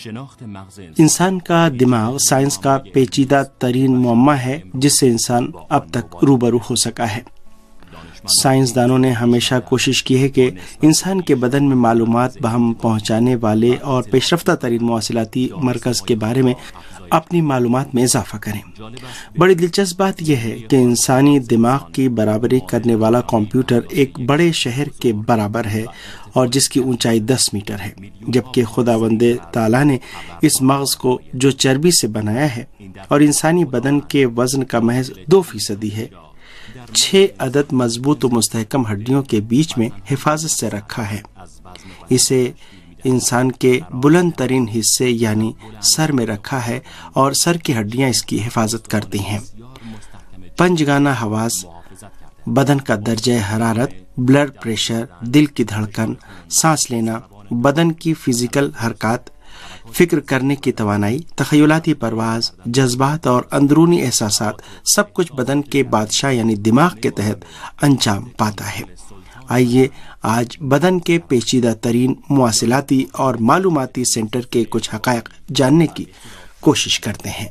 انسان کا دماغ سائنس کا پیچیدہ ترین معمہ ہے جس سے انسان اب تک روبرو ہو سکا ہے۔ سائنسدانوں نے ہمیشہ کوشش کی ہے کہ انسان کے بدن میں معلومات بہم پہنچانے والے اور پیش رفتہ ترین مواصلاتی مرکز کے بارے میں اپنی معلومات میں اضافہ کریں۔ بڑی دلچسپ بات یہ ہے کہ انسانی دماغ کی برابری کرنے والا کمپیوٹر ایک بڑے شہر کے برابر ہے اور جس کی اونچائی 10 میٹر ہے، جبکہ خداوند تعالیٰ نے اس مغز کو جو چربی سے بنایا ہے اور انسانی بدن کے وزن کا محض 2% ہے، 6 عدد مضبوط و مستحکم ہڈیوں کے بیچ میں حفاظت سے رکھا ہے۔ اسے انسان کے بلند ترین حصے یعنی سر میں رکھا ہے اور سر کی ہڈیاں اس کی حفاظت کرتی ہیں۔ پنجگانہ حواس، بدن کا درجہ حرارت، بلڈ پریشر، دل کی دھڑکن، سانس لینا، بدن کی فزیکل حرکات، فکر کرنے کی توانائی، تخیلاتی پرواز، جذبات اور اندرونی احساسات، سب کچھ بدن کے بادشاہ یعنی دماغ کے تحت انجام پاتا ہے۔ آئیے آج بدن کے پیچیدہ ترین مواصلاتی اور معلوماتی سینٹر کے کچھ حقائق جاننے کی کوشش کرتے ہیں۔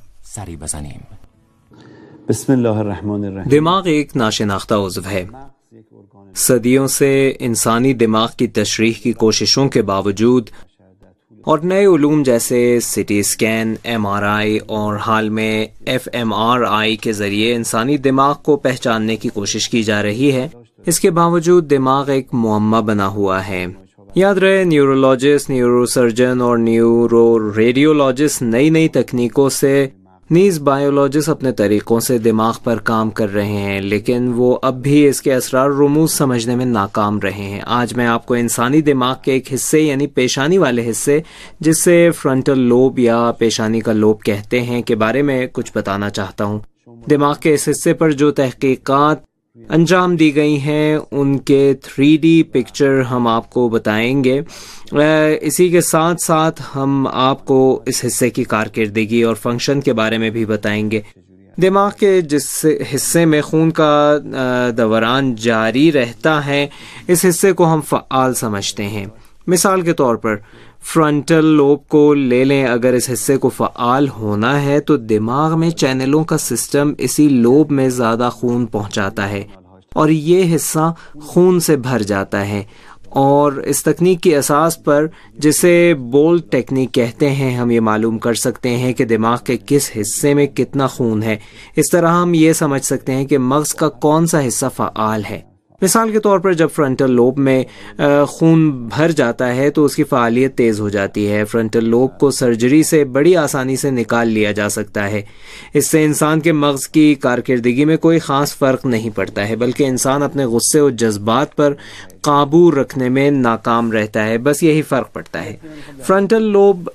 بسم اللہ الرحمن الرحیم۔ دماغ ایک ناشناختہ عضو ہے۔ صدیوں سے انسانی دماغ کی تشریح کی کوششوں کے باوجود اور نئے علوم جیسے سی ٹی اسکین، MRI اور حال میں FMRI کے ذریعے انسانی دماغ کو پہچاننے کی کوشش کی جا رہی ہے، اس کے باوجود دماغ ایک معمہ بنا ہوا ہے۔ یاد رہے، نیورولوجسٹ، نیورو سرجن اور نیورو ریڈیولوجسٹ نئی تکنیکوں سے نیز بایولوجسٹ اپنے طریقوں سے دماغ پر کام کر رہے ہیں، لیکن وہ اب بھی اس کے اسرار رموز سمجھنے میں ناکام رہے ہیں۔ آج میں آپ کو انسانی دماغ کے ایک حصے یعنی پیشانی والے حصے، جسے فرنٹل لوب یا پیشانی کا لوب کہتے ہیں، کے بارے میں کچھ بتانا چاہتا ہوں۔ دماغ کے اس حصے پر جو تحقیقات انجام دی گئی ہیں ان کے 3D پکچر ہم آپ کو بتائیں گے۔ اسی کے ساتھ ساتھ ہم آپ کو اس حصے کی کارکردگی اور فنکشن کے بارے میں بھی بتائیں گے۔ دماغ کے جس حصے میں خون کا دوران جاری رہتا ہے، اس حصے کو ہم فعال سمجھتے ہیں۔ مثال کے طور پر فرنٹل لوب کو لے لیں، اگر اس حصے کو فعال ہونا ہے تو دماغ میں چینلوں کا سسٹم اسی لوب میں زیادہ خون پہنچاتا ہے اور یہ حصہ خون سے بھر جاتا ہے، اور اس تکنیک کی اساس پر، جسے بولٹ ٹیکنیک کہتے ہیں، ہم یہ معلوم کر سکتے ہیں کہ دماغ کے کس حصے میں کتنا خون ہے۔ اس طرح ہم یہ سمجھ سکتے ہیں کہ مغز کا کون سا حصہ فعال ہے۔ مثال کے طور پر جب فرنٹل لوب میں خون بھر جاتا ہے تو اس کی فعالیت تیز ہو جاتی ہے۔ فرنٹل لوب کو سرجری سے بڑی آسانی سے نکال لیا جا سکتا ہے۔ اس سے انسان کے مغز کی کارکردگی میں کوئی خاص فرق نہیں پڑتا ہے، بلکہ انسان اپنے غصے اور جذبات پر قابو رکھنے میں ناکام رہتا ہے، بس یہی فرق پڑتا ہے۔ فرنٹل لوب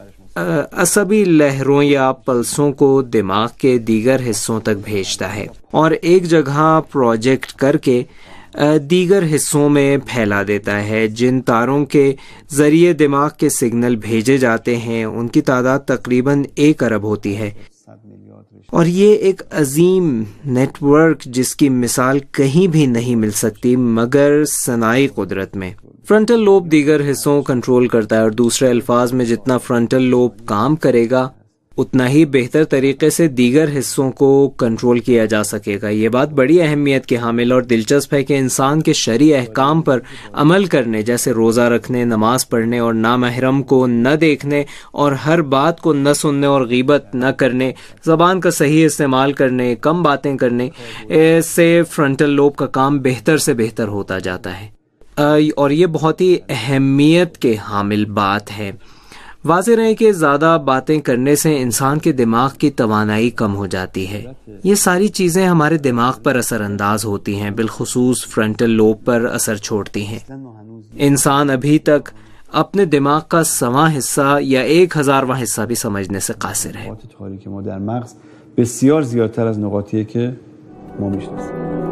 عصبی لہروں یا پلسوں کو دماغ کے دیگر حصوں تک بھیجتا ہے اور ایک جگہ پروجیکٹ کر کے دیگر حصوں میں پھیلا دیتا ہے۔ جن تاروں کے ذریعے دماغ کے سگنل بھیجے جاتے ہیں ان کی تعداد تقریباً 1 ارب ہوتی ہے، اور یہ ایک عظیم نیٹ ورک جس کی مثال کہیں بھی نہیں مل سکتی مگر صناعی قدرت میں۔ فرنٹل لوب دیگر حصوں کو کنٹرول کرتا ہے، اور دوسرے الفاظ میں جتنا فرنٹل لوب کام کرے گا اتنا ہی بہتر طریقے سے دیگر حصوں کو کنٹرول کیا جا سکے گا۔ یہ بات بڑی اہمیت کی حامل اور دلچسپ ہے کہ انسان کے شرعی احکام پر عمل کرنے، جیسے روزہ رکھنے، نماز پڑھنے اور نامحرم کو نہ دیکھنے اور ہر بات کو نہ سننے اور غیبت نہ کرنے، زبان کا صحیح استعمال کرنے، کم باتیں کرنے، سے فرنٹل لوب کا کام بہتر سے بہتر ہوتا جاتا ہے، اور یہ بہت ہی اہمیت کے حامل بات ہے۔ واضح رہے کہ زیادہ باتیں کرنے سے انسان کے دماغ کی توانائی کم ہو جاتی ہے۔ یہ ساری چیزیں ہمارے دماغ پر اثر انداز ہوتی ہیں، بالخصوص فرنٹل لوب پر اثر چھوڑتی ہیں۔ انسان ابھی تک اپنے دماغ کا 100واں حصہ یا 1000واں حصہ بھی سمجھنے سے قاصر ہے۔ بسیار زیادتر از نقاطیه که ما میشناسیم.